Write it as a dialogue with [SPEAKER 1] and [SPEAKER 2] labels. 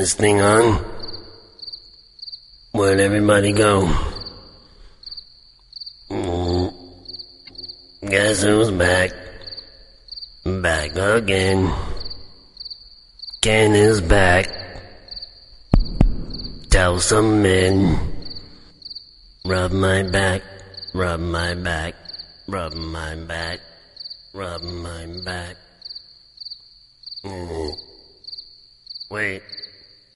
[SPEAKER 1] this thing on? Where'd everybody go? Guess who's back? Back again. Ken is back. Tell some men. Rub my back, rub my back, rub my back, rub my back. Wait.